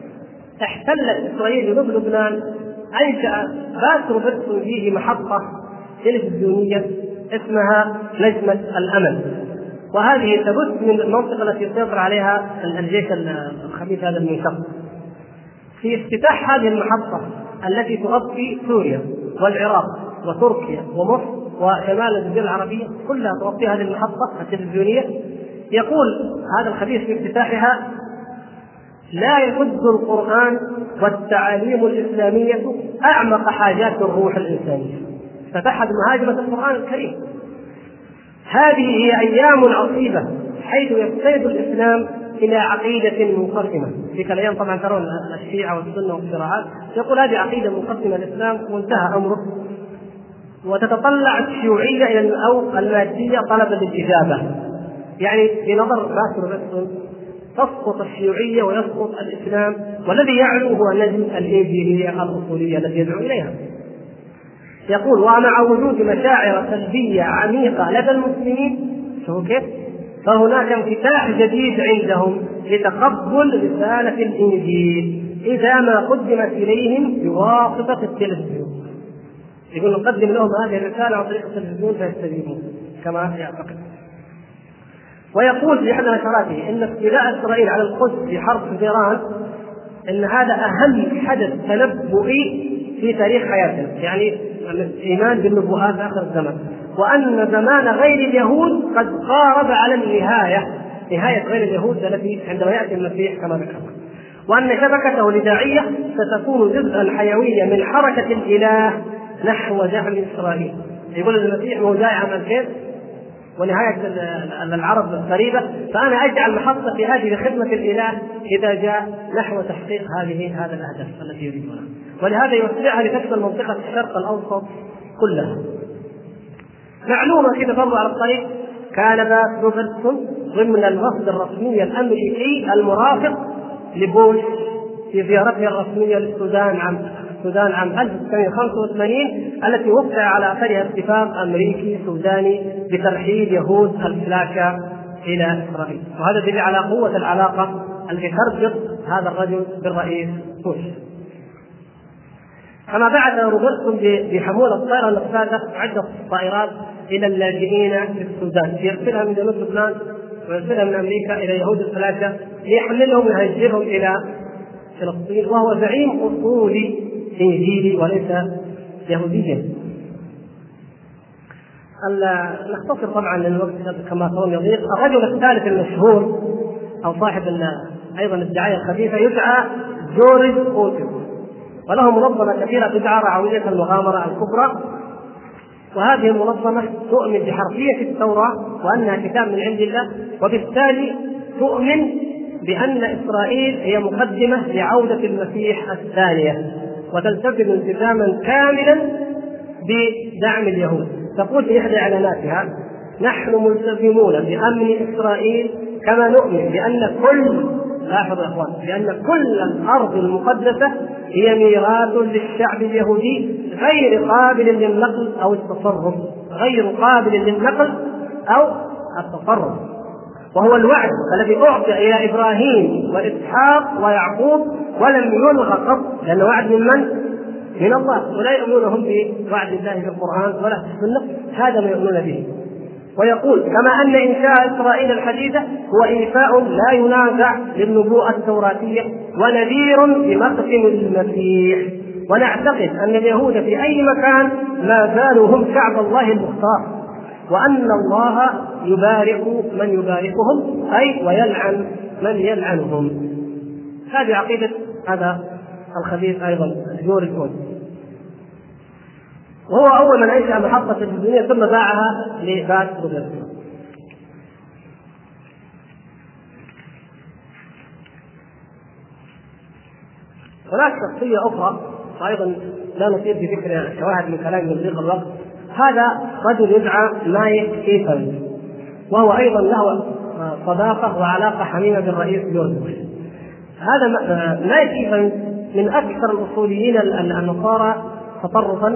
احتلت إسرائيل جنوب لبنان أنشأ بات روبرتسون فيه محطة تلفزيونية اسمها نجمة الأمل، وهذه تبث من المنطقة التي يسيطر عليها الجيش الخبيث هذا المنشق. في افتتاح هذه المحطة التي تغطي سوريا والعراق وتركيا ومصر وشمال الجزيرة العربية كلها تغطي هذه المحطة التلفزيونية، يقول هذا الخبيث في افتتاحها: لا يحد القرآن والتعاليم الإسلامية أعمق حاجات الروح الإنسانية. فتحد مهاجمة القرآن الكريم. هذه هي أيام عصيبة حيث يستند الإسلام إلى عقيدة منقسمة. في الأيام طبعا ترون الشيعة والسنة والصراعات، يقول هذه عقيدة منقسمة الإسلام وانتهى أمره. وتتطلع الشيوعية إلى أو المادية طلبا للإجابة. يعني في نظر باسل روبرتسون تسقط الشيوعية ويسقط الإسلام، والذي يعلو هو نجم الإنجيلية الأصولية التي يدعو إليها. يقول: ومع وجود مشاعر سلبية عميقة لدى المسلمين، شوفوا كيف، فهناك انفتاح جديد عندهم لتقبل رسالة الإنجيل إذا ما قدمت إليهم بواسطة التلفزيون. يقول: نقدم لهم هذه الرسالة عن طريق التلفزيون فيستجيبون كما يعتقد. ويقول في احدى نشراته ان استيلاء اسرائيل على القدس في حرب ايران ان هذا اهم حدث تنبؤي في تاريخ حياتنا، يعني الايمان بالنبوءات اخر الزمن، وان زمان غير اليهود قد قارب على النهايه، نهايه غير اليهود التي عندما ياتي المسيح كما ذكرنا، وان شبكته الإذاعية ستكون جزءا حيويا من حركه الاله نحو دعم اسرائيل. يقول المسيح هو جاي عام ألفين ونهاية العرب قريبة، فأنا أجعل محطتي هذه لخدمة الإله إذا جاء نحو تحقيق هذه هذا الأهداف التي يريدونها، ولهذا يوسعها لتشمل منطقة الشرق الأوسط كلها. معلومة كده برضو على الطريق، كان باسل روبرتسون ضمن الوفد الرسمي الأمريكي المرافق لبوش في زيارته الرسمية للسودان عام السودان عام ألف وتسعمائة وخمسة وثمانين، التي وقع على اثرها اتفاق امريكي سوداني بترحيل يهود الفلاشة الى اسرائيل، وهذا دليل على قوة العلاقة التي تربط هذا الرجل بالرئيس بوش. كما بعث روبرتسون بحمولة الطائرة النفاثة عدة طائرات الى اللاجئين في السودان، يرسلها من جنوب لبنان ويرسلها من امريكا الى يهود الفلاشة ليحملهم ويهجرهم الى فلسطين، وهو زعيم اصولي انجيلي وليس يهوديا. نختصر طبعا لان الوقت كما ترون يضيق. الرجل الثالث المشهور او صاحب ايضا الدعايه الخفيفه يدعى جورج أوتيل، وله منظمه كبيره تدعى رعويه المغامره الكبرى، وهذه المنظمه تؤمن بحرفيه التوراه وانها كتاب من عند الله، وبالتالي تؤمن بأن إسرائيل هي مقدمة لعودة المسيح الثانية، وتلتزم التزاما كاملا بدعم اليهود. تقول في إحدى إعلاناتها: نحن ملتزمون بأمن إسرائيل كما نؤمن بأن كل لاحظوا يا إخوان بأن كل الأرض المقدسة هي ميراث للشعب اليهودي غير قابل للنقل أو التصرف غير قابل للنقل أو التصرف وهو الوعد الذي أعطي إلى إبراهيم وإسحاق ويعقوب ولم يلغى قط، لأنه وعد من من؟ من الله، ولا يؤمنون هم بوعد الله في القرآن ولا في السنة، هذا ما يؤمنون به. ويقول: كما أن إنشاء إسرائيل الحديثة هو إيفاء لا ينازع للنبوءة التوراتية ونذير بمقسم المسيح، ونعتقد أن اليهود في أي مكان ما زالوا هم شعب الله المختار، وأن الله يبارك من يباركهم أي ويلعن من يلعنهم. هذه عقيدة هذا الخبيث أيضا جورج أوتيل، وهو أول من أنشأ محطة تلفزيونية ثم باعها لباسل روبرتسون. هناك شخصية أخرى وأيضا لا نطير بذكر شواهد من كلام من ضيق الوقت، هذا رجل يدعى مايك إيفنز، وهو أيضا له صداقة وعلاقة حميمة بالرئيس جورج بوش. هذا مايك إيفنز من أكثر الأصوليين النصارى تطرفا،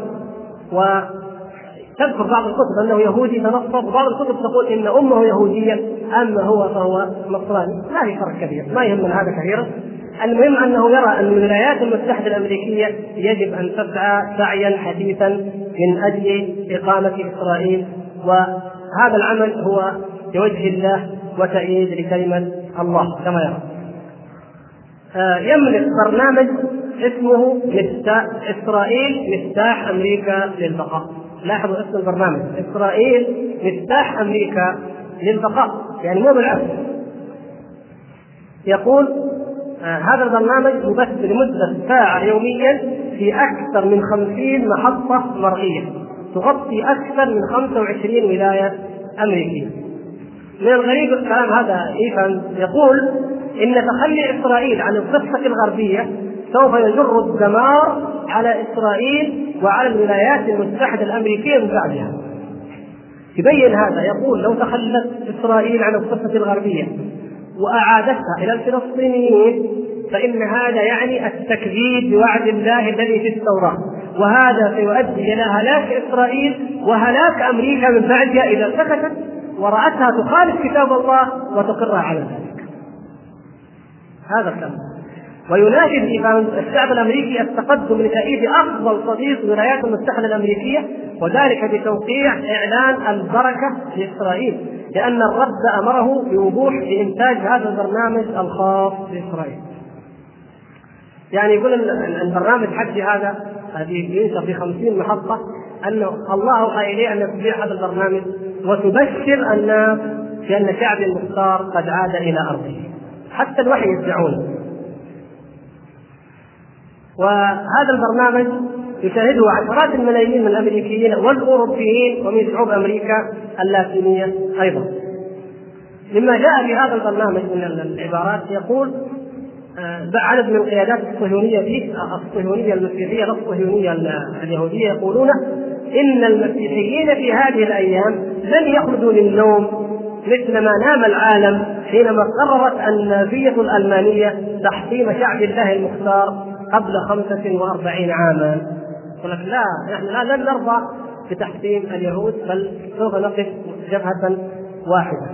وتذكر بعض الكتب أنه يهودي تنصر، وبعض الكتب تقول إن أمه يهودية أما هو فهو نصراني. ما في فرق كبير، ما يهمنا هذا كثيرا. المهم أنه يرى أن الولايات المتحدة الأمريكية يجب أن تسعى سعيا حثيثا من أجل إقامة إسرائيل، وهذا العمل هو لوجه الله وتأييد لكلمة الله كما يرى. يملك برنامج اسمه مفتاح إسرائيل مفتاح أمريكا للبقاء. لاحظوا اسم البرنامج: إسرائيل مفتاح أمريكا للبقاء، يعني مو بالعكس. يقول آه هذا البرنامج يبث لمدة ساعة يوميا في أكثر من خمسين محطة مرئية تغطي أكثر من خمسة وعشرين ولاية أمريكية. من الغريب الكلام هذا إيفان يقول إن تخلي إسرائيل عن الضفة الغربية سوف يجر الدمار على إسرائيل وعلى الولايات المتحدة الأمريكية من بعدها. يبين هذا، يقول لو تخلت إسرائيل عن الضفة الغربية وأعادتها إلى الفلسطينيين فإن هذا يعني التكذيب بوعد الله الذي في التوراة، وهذا سيؤدي إلى هلاك إسرائيل وهلاك أمريكا من بعدها إذا سكتت ورأتها تخالف كتاب الله وتقر على ذلك. هذا الكلام. ويناشد الشعب الأمريكي التقدم لتأييد أفضل صديق الولايات المتحدة الأمريكية، وذلك بتوقيع إعلان البركة لإسرائيل، لأن الرب أمره بوضوح بإنتاج هذا البرنامج الخاص بإسرائيل. يعني يقول البرنامج حقي هذا الذي ينشر في خمسين محطة أن الله قال إليه أن تبيع هذا البرنامج وتبشر الناس بأن شعب المختار قد عاد إلى أرضه. حتى الوحي يدعونه. وهذا البرنامج يشاهده عشرات الملايين من الأمريكيين والأوروبيين ومن شعوب أمريكا اللاتينية أيضا. مما جاء في هذا البرنامج من العبارات يقول عدد من القيادات الصهيونية فيه الصهيونية المسيحية الصهيونية اليهودية يقولون إن المسيحيين في هذه الأيام لن يخرجوا للنوم مثل ما نام العالم حينما قررت النازية الألمانية تحطيم شعب الله المختار قبل خمسة وأربعين عاما. يقول لك لا، نحن لا لن نرضى بتحطيم اليهود، بل سوف نقف جبهة واحدة.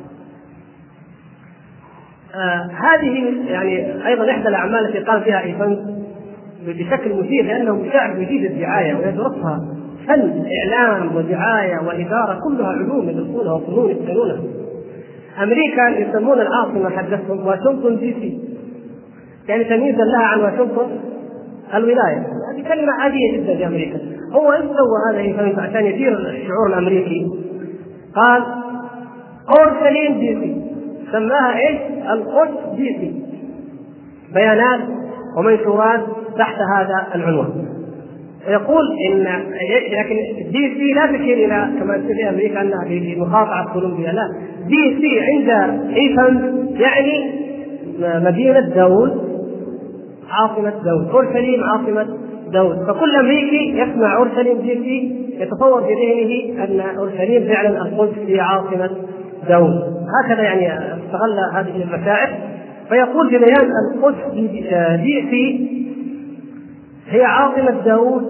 آه هذه يعني أيضا إحدى الأعمال التي قام فيها إيفانز بشكل مثير، لأنه شعب يجيد الدعاية ويدرسها، فن إعلام ودعاية وإدارة كلها علوم يدرسونها وفنون يتقنونها. أمريكا يسمون العاصمة حقتهم واشنطن دي سي، يعني تمييزا لها عن واشنطن الولاية. هذه كلمة عادية جدا في أمريكا. هو إيش سوى هذا إيفانز عشان يثير الشعور الأمريكي؟ قال أورشليم دي سي، سماها ايش؟ القدس دي سي، بيانات ومنشورات تحت هذا العنوان. يقول ان لكن دي سي لا تشير الى كما تشير في امريكا انها في مقاطعه كولومبيا، لا، دي سي عند ايفانز يعني مدينه داوود، عاصمه داوود، اورشليم عاصمه داوود. فكل امريكي يسمع اورشليم دي سي يتصور في ذهنه ان اورشليم فعلا القدس هي عاصمه داوود. هكذا يعني استغل هذه المشاعر. فيقول في بيان القدس دي سي هي عاصمة داوود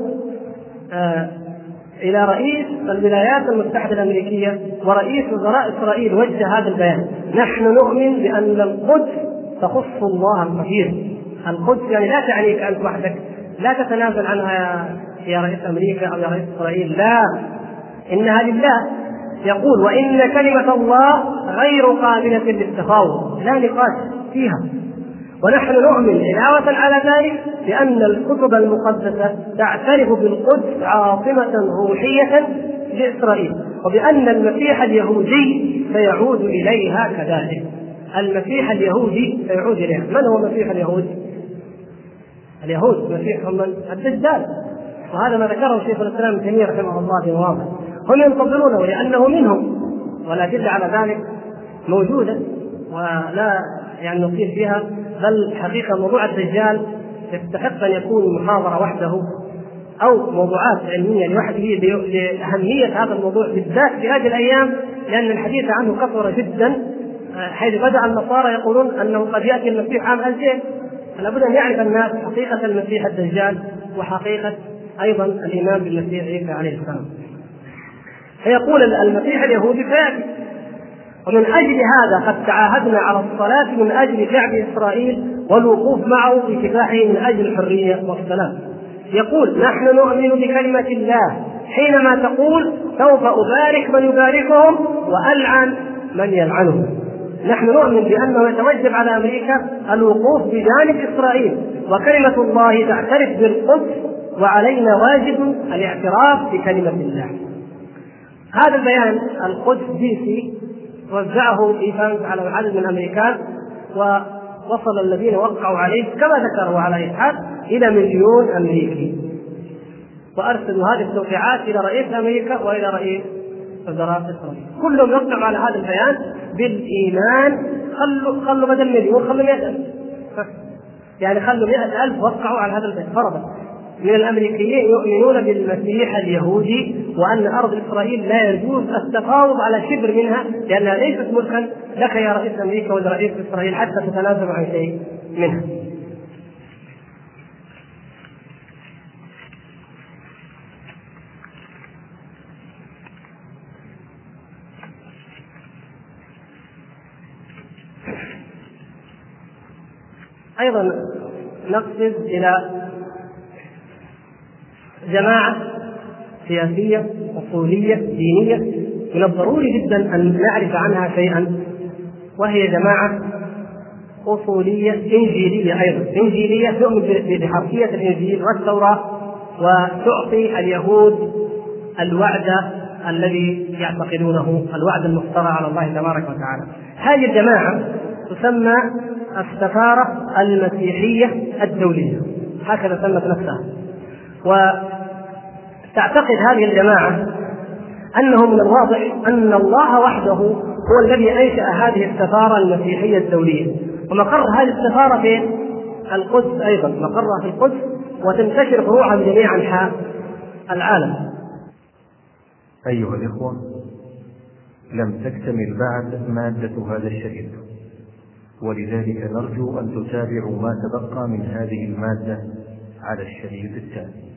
إلى رئيس الولايات المتحدة الأمريكية ورئيس وزراء إسرائيل وجه هذا البيان: نحن نؤمن بأن القدس تخص الله القدير. القدس يعني لا تعنيك أنت وحدك، لا تتنازل عنها يا رئيس أمريكا أو يا رئيس إسرائيل، لا، إنها لله. يقول: وإن كلمة الله غير قابلة للتفاوض، لا نقاش فيها. ونحن نؤمن علاوة على ذلك بأن الكتب المقدسة تعترف بالقدس عاصمة روحية لإسرائيل، وبأن المسيح اليهودي سيعود إليها كذلك. المسيح اليهودي سيعود إليها. من هو مسيح اليهود؟ اليهود مسيحهم من؟ الدجال. وهذا ما ذكره شيخ الإسلام ابن تيمية رحمه الله في مواضع. هم ينتظرونه لأنه منهم، والأدلة على ذلك موجودة ولا يعني نطيل فيها. بل حقيقة موضوع الدجال يستحق أن يكون محاضرة وحده أو موضوعات علمية لوحده لأهمية هذا الموضوع بالذات في هذه الأيام، لأن الحديث عنه كثر جدا، حيث بدأ النصارى يقولون أنه قد يأتي المسيح عام ألفين. فلا بد أن يعرف الناس حقيقة المسيح الدجال وحقيقة أيضا الإيمان بالمسيح عيسى عليه السلام. فيقول المسيح اليهودي فيأتي، ومن أجل هذا قد تعاهدنا على الصلاة من أجل شعب إسرائيل والوقوف معه في كفاحه من أجل الحرية والسلام. يقول: نحن نؤمن بكلمة الله حينما تقول: سوف أبارك من يباركهم وألعن من يلعنهم. نحن نؤمن بأنه يتوجب على أمريكا الوقوف بجانب إسرائيل، وكلمة الله تعترف بالقدس، وعلينا واجب الاعتراف بكلمة الله. هذا البيان القدس دي سي وزعه إيفانز على عدد من الأمريكان، ووصل الذين وقعوا عليه كما ذكروا على إسحاق إلى مليون أمريكي، وأرسلوا هذه التوقيعات إلى رئيس أمريكا وإلى رئيس وزراء إسرائيل، كلهم يوقعوا على هذا البيان بالإيمان. خلوا خلوا بدل مليون خلوا مئة ألف، يعني خلوا مئة ألف وقعوا على هذا البيان فرضا. من الأمريكيين يؤمنون بالمسيح اليهودي، وأن أرض إسرائيل لا يجوز التفاوض على شبر منها لأنها ليست ملكا لك يا رئيس أمريكا ولرئيس إسرائيل حتى تتنازلوا عن شيء منها. أيضا نقصد إلى جماعة سياسية أصولية دينية من الضروري جدا أن نعرف عنها شيئا، وهي جماعة أصولية إنجيلية، أيضا إنجيلية تؤمن بحرفية الإنجيل والتوراة، وتعطي اليهود الوعد الذي يعتقدونه، الوعد المفترى على الله تبارك وتعالى. هذه الجماعة تسمى السفارة المسيحية الدولية، هكذا سمت نفسها. وتعتقد هذه الجماعة أنه من الواضح أن الله وحده هو الذي أنشأ هذه السفارة المسيحية الدولية، ومقر هذه السفارة في القدس، أيضا مقرها في القدس، وتنتشر فروعها بجميع أنحاء العالم.
أيها الإخوة، لم تكتمل بعد مادة هذا الشريط، ولذلك نرجو أن تتابعوا ما تبقى من هذه المادة على الشريط التالي.